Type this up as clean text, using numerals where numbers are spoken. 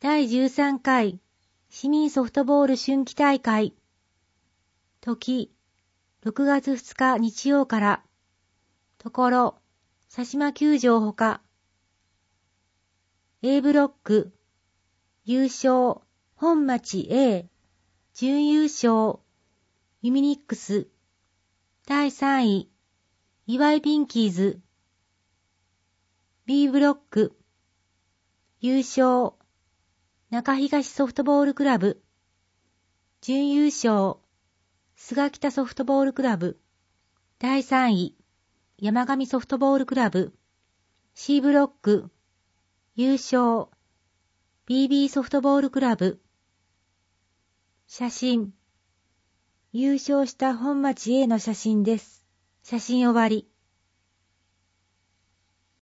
第13回市民ソフトボール春季大会。時、6月2日日曜から。ところ、佐島球場ほか。A ブロック、優勝、本町 A、準優勝、ユミニックス。第3位、岩井ピンキーズ。B ブロック、優勝、中東ソフトボールクラブ。準優勝、菅北ソフトボールクラブ。第3位、山上ソフトボールクラブ。C ブロック、優勝、BB ソフトボールクラブ。写真。優勝した本町 A の写真です。写真終わり。